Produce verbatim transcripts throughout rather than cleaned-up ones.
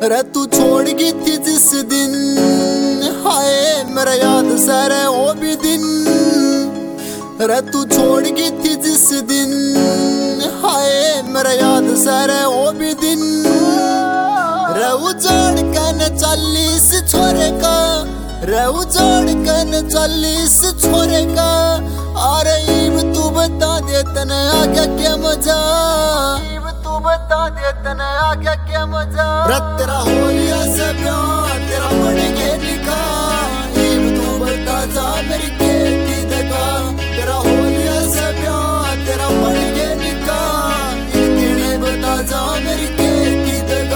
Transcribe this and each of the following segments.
रे तू छोड़ गई थी जिस दिन, हाय मेरा याद सारे वो भी दिन। रे तू छोड़ गई थी जिस दिन, हाय मेरा याद सारे वो भी दिन। रे उजाड़ कन चालीस छोरे का, रे उजाड़ कन चालीस छोरे का। अरे ईब तू बता दे तने आ गया क्या मजा, ईब तू बता दे तने आ गया क्या मजा। रे तेरा हो लिया से प्यार, तेरा बढ़ के निकाह। ईब तू बता जा मेरी खेती दगा, तेरा हो लिया से प्यार, तेरा बढ़ के निकाह। इतने बता जा मेरी खेती दगा।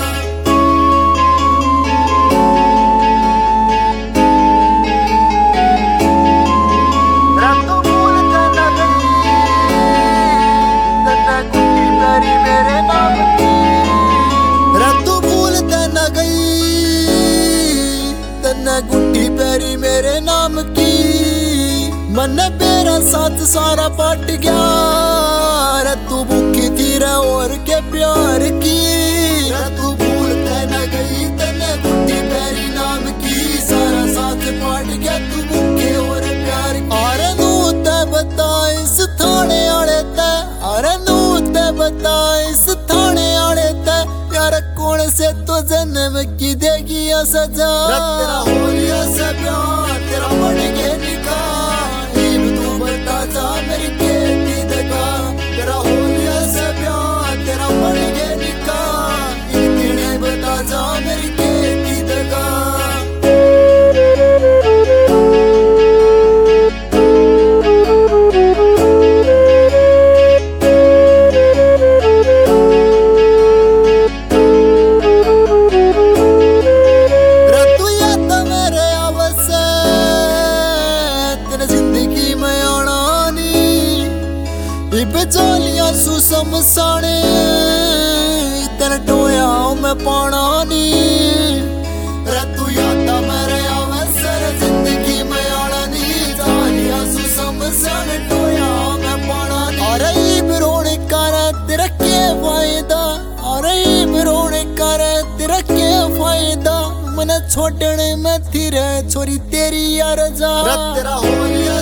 गुट्टी पैरी मेरे नाम की, मन मेरा साथ सारा पट गया। रे तू भूखी थी रे और के प्यार की, रे तू भूलते न गई तने गुट्टी पैरी नाम की। सारा साथ पट गया तू भूखे और प्यार की। अरे नू ते बता इस थाने आड़े ते, अरे नू ते बता इस थाने आड़े ते। यार कौन से तो जन्म की देगी या सजा। तेरा हो लिया से प्यार, तेरा बढ़ के निकाह। ईब तू बता जा मेरी खेती दगा, तेरा हो लिया से प्यार, तेरा बढ़ के निकाह। इतने बता जा मेरी खेती दगा। बेचालियां सु समसाने तेरे टोया मैं पाना नी। रे तू यादा मेरे अवसर जिंदगी में आना नी। जालियां सु समसाने टोया मैं पाना नी। अरे ईब रोने कर तेरा क्या फायदा, अरे ईब रोने कर तेरा क्या फायदा। मने छोड़ने में थी रे छोरी तेरी यार जा। तेरा हो लिया